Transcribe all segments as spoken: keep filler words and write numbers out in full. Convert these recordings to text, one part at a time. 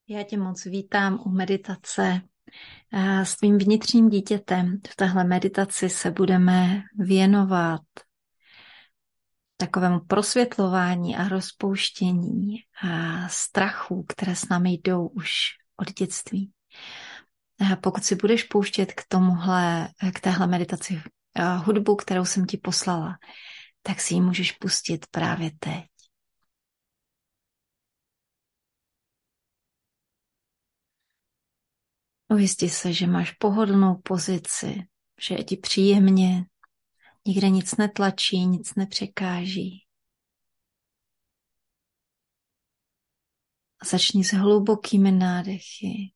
Já tě moc vítám u meditace s tvým vnitřním dítětem. V téhle meditaci se budeme věnovat takovému prosvětlování a rozpouštění a strachů, které s námi jdou už od dětství. A pokud si budeš pouštět k tomuhle, k téhle meditaci hudbu, kterou jsem ti poslala, tak si ji můžeš pustit právě teď. Ujisti se, že máš pohodlnou pozici, že je ti příjemně, nikde nic netlačí, nic nepřekáží. A začni s hlubokými nádechy.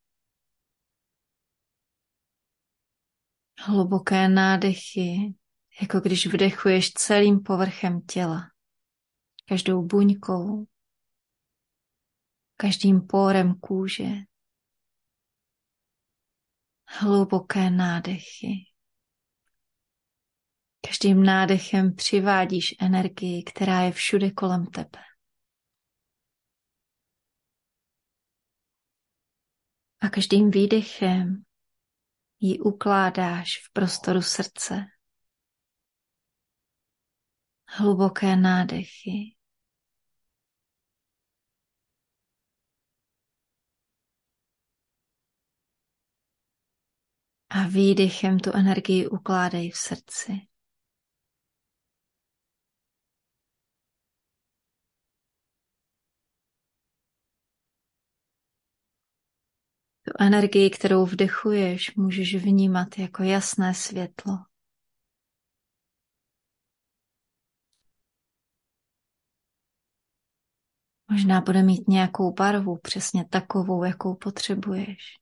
Hluboké nádechy, jako když vdechuješ celým povrchem těla, každou buňkou, každým pórem kůže. Hluboké nádechy. Každým nádechem přivádíš energii, která je všude kolem tebe. A každým výdechem ji ukládáš v prostoru srdce. Hluboké nádechy. A výdechem tu energii ukládej v srdci. Tu energii, kterou vdechuješ, můžeš vnímat jako jasné světlo. Možná bude mít nějakou barvu, přesně takovou, jakou potřebuješ.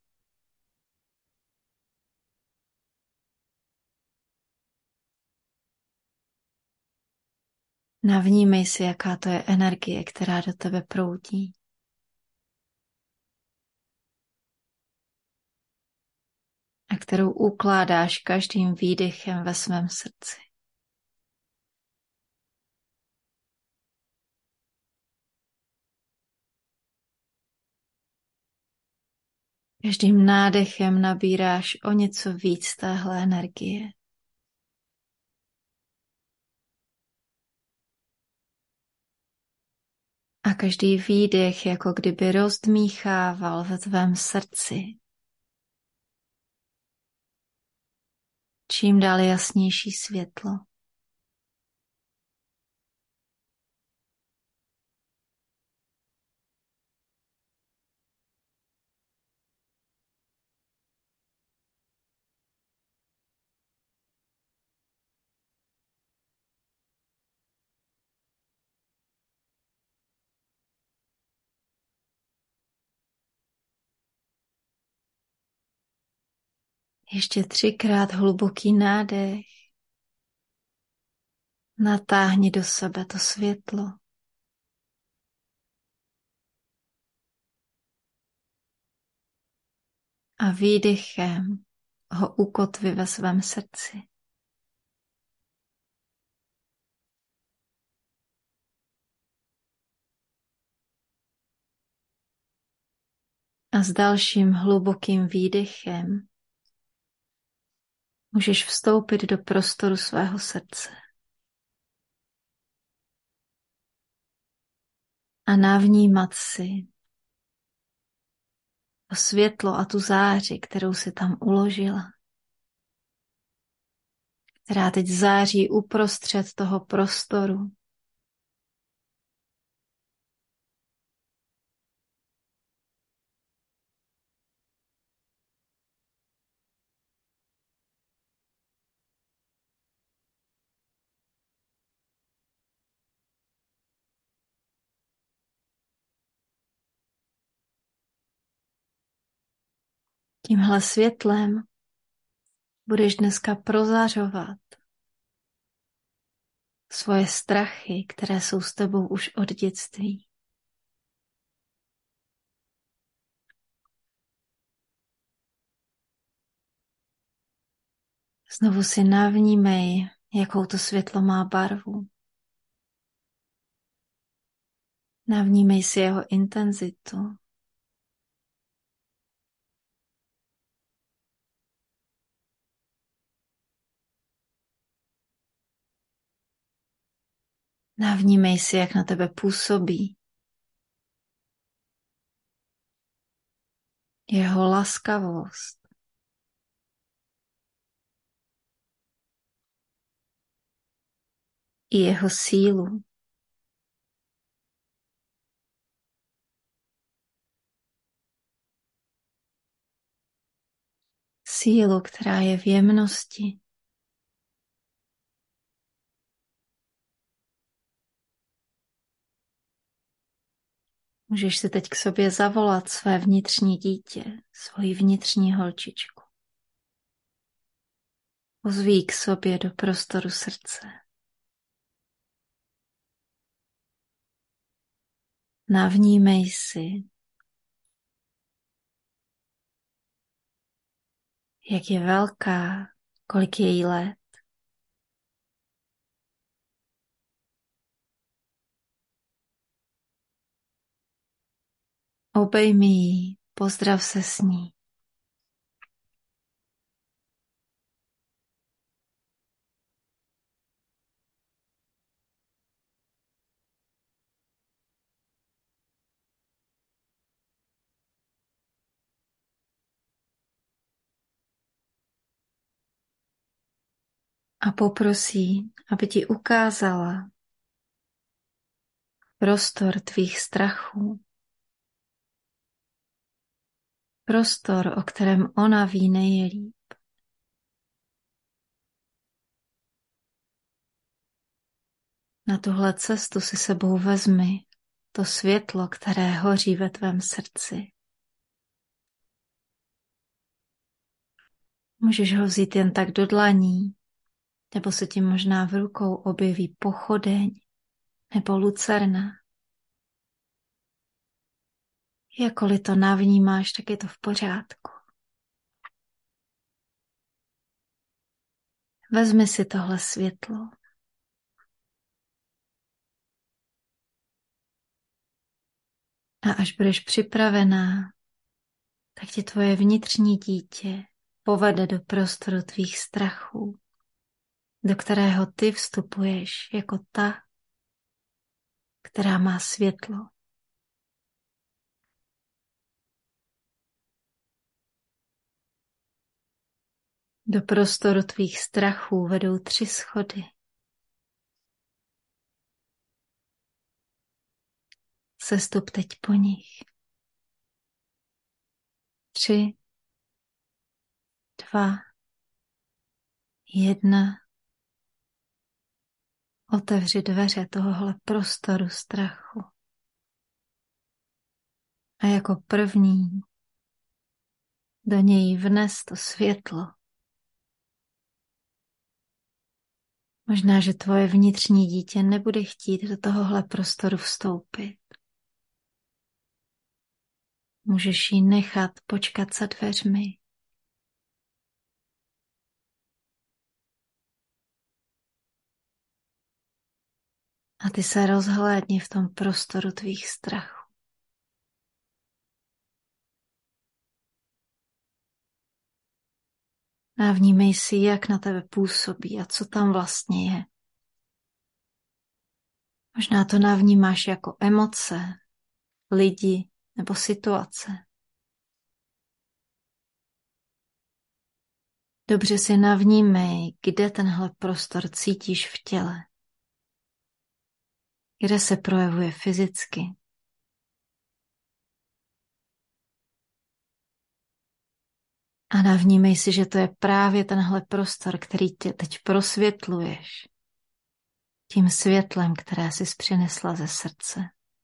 Navnímej si, jaká to je energie, která do tebe proudí. A kterou ukládáš každým výdechem ve svém srdci. Každým nádechem nabíráš o něco víc téhle energie. A každý výdech jako kdyby rozdmíchával ve tvém srdci. Čím dál jasnější světlo. Ještě třikrát hluboký nádech. Natáhni do sebe to světlo. A výdechem ho ukotvi ve svém srdci. A s dalším hlubokým výdechem můžeš vstoupit do prostoru svého srdce. A navnímat si to světlo a tu záři, kterou si tam uložila. Která teď září uprostřed toho prostoru. Tímhle světlem budeš dneska prozařovat svoje strachy, které jsou s tebou už od dětství. Znovu si navnímej, jakou to světlo má barvu. Navnímej si jeho intenzitu. Navnímej si, jak na tebe působí jeho laskavost. I jeho sílu. Sílu, která je v jemnosti. Můžeš si teď k sobě zavolat své vnitřní dítě, svoji vnitřní holčičku. Pozví k sobě do prostoru srdce. Navnímej si, jak je velká, kolik je jí let. Obejmi ji, pozdrav se s ní. A poprosí, aby ti ukázala prostor tvých strachů. Prostor, o kterém ona ví nejlíp. Na tuhle cestu si sebou vezmi to světlo, které hoří ve tvém srdci. Můžeš ho vzít jen tak do dlaní, nebo se ti možná v rukou objeví pochodeň nebo lucerna. Jakkoliv to navnímáš, tak je to v pořádku. Vezmi si tohle světlo. A až budeš připravená, tak ti tvoje vnitřní dítě povede do prostoru tvých strachů, do kterého ty vstupuješ jako ta, která má světlo. Do prostoru tvých strachů vedou tři schody. Sestup teď po nich. Tři, dva, jedna. Otevři dveře tohohle prostoru strachu. A jako první do něj vnes to světlo. Možná, že tvoje vnitřní dítě nebude chtít do tohohle prostoru vstoupit. Můžeš jí nechat počkat za dveřmi. A ty se rozhlédni v tom prostoru tvých strachů. A vnímej si, jak na tebe působí a co tam vlastně je. Možná to navnímáš jako emoce, lidi nebo situace. Dobře si navnímej, kde tenhle prostor cítíš v těle. Kde se projevuje fyzicky. A navnímej si, že to je právě tenhle prostor, který tě teď prosvětluješ. Tím světlem, které jsi přinesla ze srdce.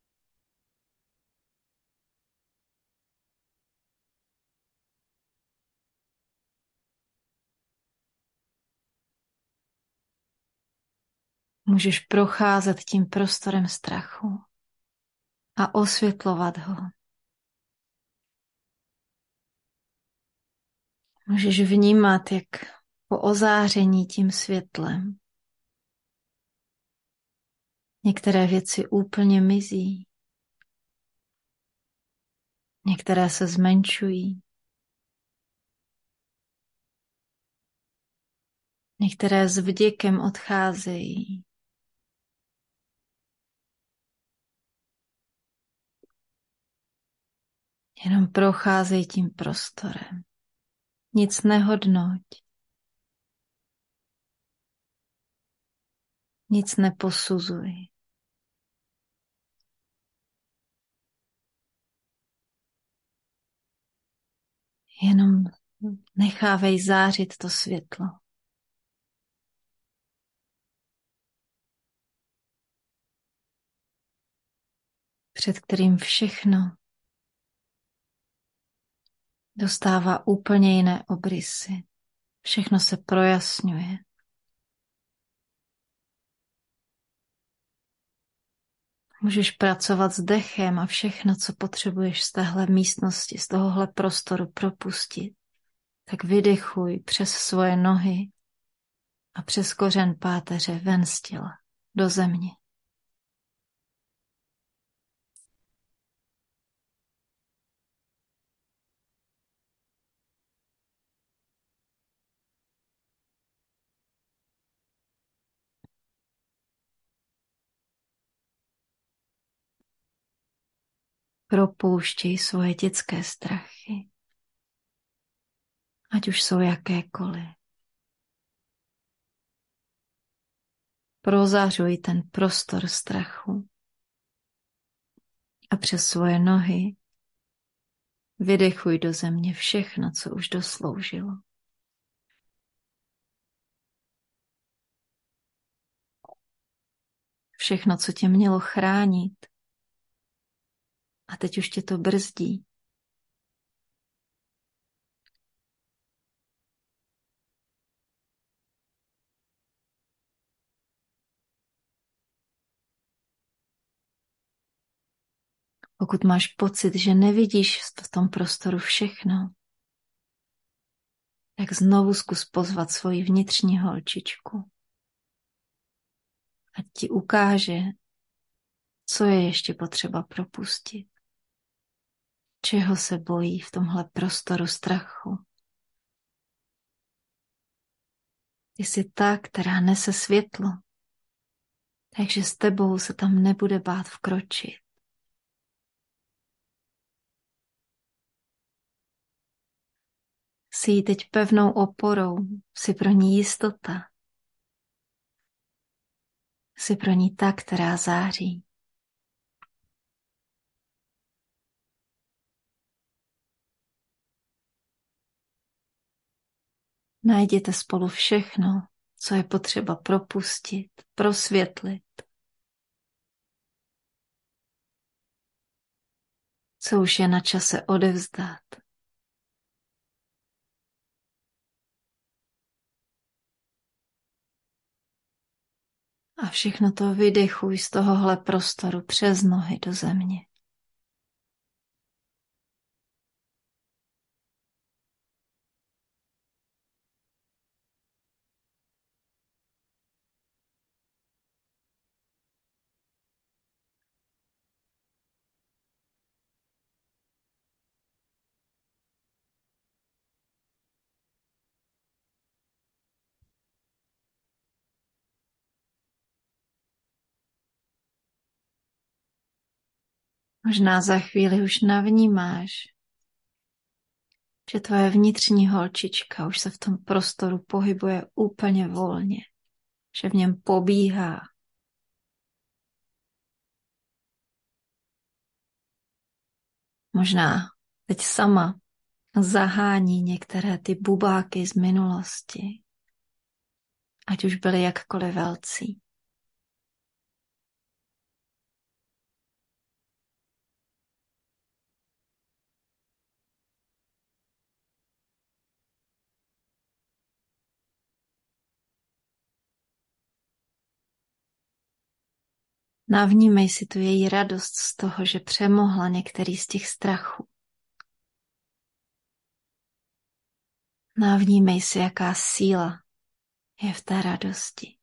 Můžeš procházet tím prostorem strachu a osvětlovat ho. Můžeš vnímat, jak po ozáření tím světlem některé věci úplně mizí. Některé se zmenšují. Některé s vděkem odcházejí. Jenom procházej tím prostorem. Nic nehodnoť. Nic neposuzuj. Jenom nechávej zářit to světlo. Před kterým všechno dostává úplně jiné obrysy. Všechno se projasňuje. Můžeš pracovat s dechem a všechno, co potřebuješ z téhle místnosti, z tohohle prostoru propustit. Tak vydechuj přes svoje nohy a přes kořen páteře ven z těla, do země. Propouštěj svoje dětské strachy, ať už jsou jakékoliv. Prozařuj ten prostor strachu a přes svoje nohy vydechuj do země všechno, co už dosloužilo. Všechno, co tě mělo chránit a teď už tě to brzdí. Pokud máš pocit, že nevidíš v tom prostoru všechno, tak znovu zkus pozvat svoji vnitřní holčičku. Ať ti ukáže, co je ještě potřeba propustit. Čeho se bojí v tomhle prostoru strachu. Ty jsi ta, která nese světlo, takže s tebou se tam nebude bát vkročit. Jsi jí teď pevnou oporou, jsi pro ní jistota. Jsi pro ní ta, která září. Najděte spolu všechno, co je potřeba propustit, prosvětlit. Co už je na čase odevzdat. A všechno to vydechuj z tohohle prostoru přes nohy do země. Možná za chvíli už navnímáš, že tvoje vnitřní holčička už se v tom prostoru pohybuje úplně volně, že v něm pobíhá. Možná teď sama zahání některé ty bubáky z minulosti, ať už byly jakkoliv velcí. Navnímej si tu její radost z toho, že přemohla některý z těch strachů. Navnímej si, jaká síla je v té radosti.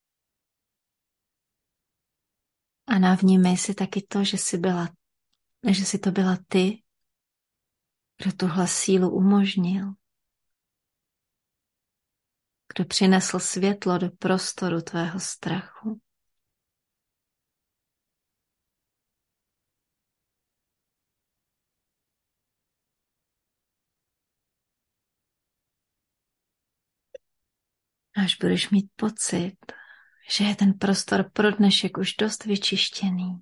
A navnímej si taky to, že jsi, byla, že jsi to byla ty, kdo tuhle sílu umožnil. Kdo přinesl světlo do prostoru tvého strachu. Až budeš mít pocit, že je ten prostor pro dnešek už dost vyčištěný,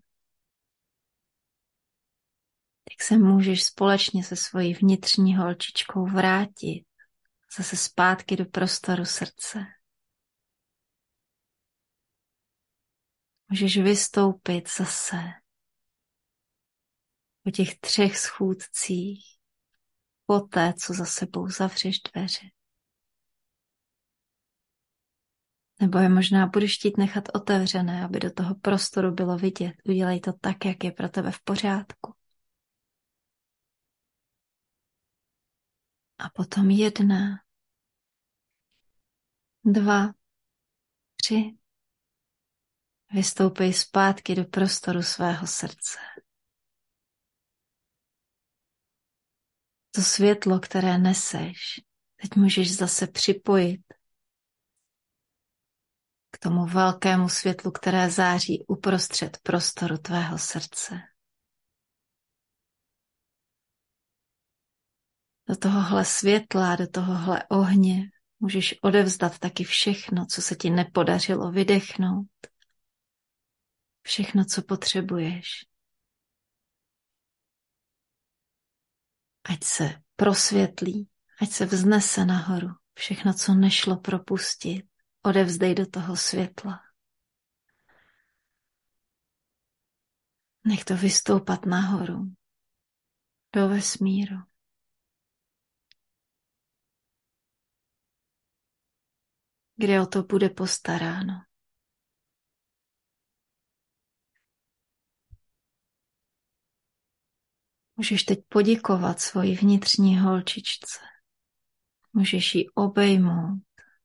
tak se můžeš společně se svojí vnitřní holčičkou vrátit zase zpátky do prostoru srdce. Můžeš vystoupit zase po těch třech schůdcích, poté, co za sebou zavřeš dveře. Nebo je možná budeš chtít nechat otevřené, aby do toho prostoru bylo vidět. Udělej to tak, jak je pro tebe v pořádku. A potom jedna, dva, tři. Vystoupej zpátky do prostoru svého srdce. To světlo, které neseš, teď můžeš zase připojit k tomu velkému světlu, které září uprostřed prostoru tvého srdce. Do tohohle světla, do tohohle ohně můžeš odevzdat taky všechno, co se ti nepodařilo vydechnout. Všechno, co potřebuješ. Ať se prosvětlí, ať se vznese nahoru. Všechno, co nešlo propustit, odevzdej do toho světla. Nech to vystoupat nahoru, do vesmíru. Kde o to bude postaráno. Můžeš teď poděkovat svoji vnitřní holčičce. Můžeš ji obejmout.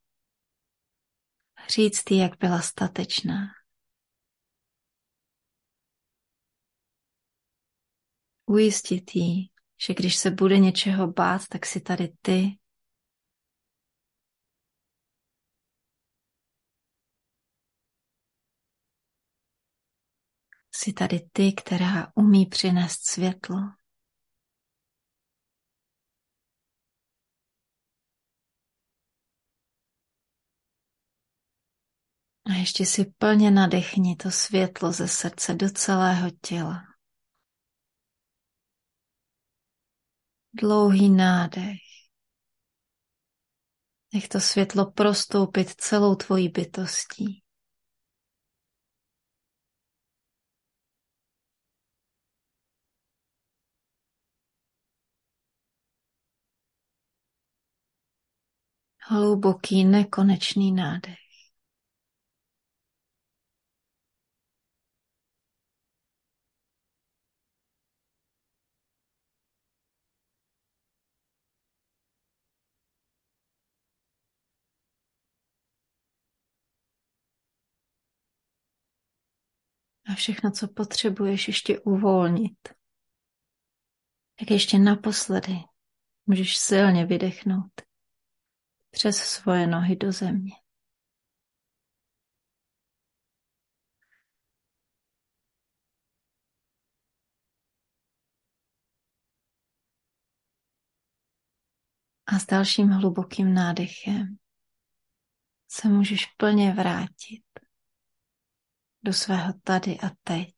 Říct jí, jak byla statečná. Ujistit jí, že když se bude něčeho bát, tak si tady ty. Jsi tady ty, která umí přinést světlo. A ještě si plně nadechni to světlo ze srdce do celého těla. Dlouhý nádech. Nech to světlo prostoupit celou tvojí bytostí. Hluboký, nekonečný nádech. A všechno, co potřebuješ ještě uvolnit. Tak ještě naposledy můžeš silně vydechnout přes svoje nohy do země. A s dalším hlubokým nádechem se můžeš plně vrátit do svého tady a teď.